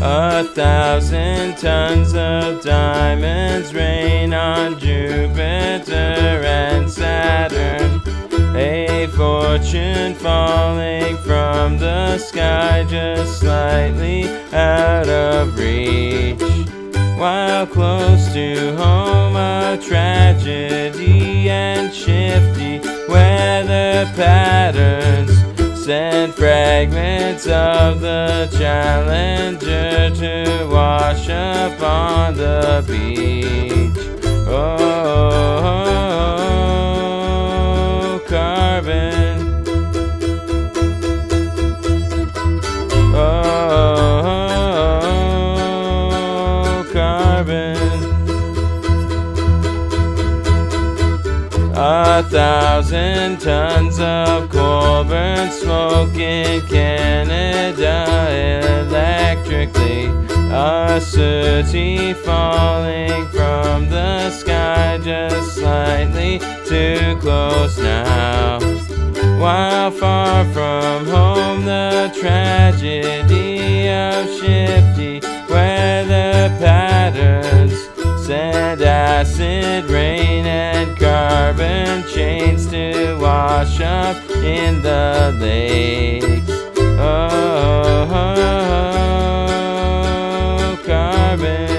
1,000 tons of diamonds rain on Jupiter and Saturn. A fortune falling from the sky just slightly out of reach. While close to home, a tragedy and shifty weather patterns send fragments of the Challenger to wash up on the beach. Oh, carbon. Oh, carbon. 1,000 tons of coal burn smoke in Canada electrically. A sooty falling from the sky just slightly too close now. While far from home, the tragedy of shifty weather patterns send acid rain and carbon chains to wash up in the lakes. Oh, carbon.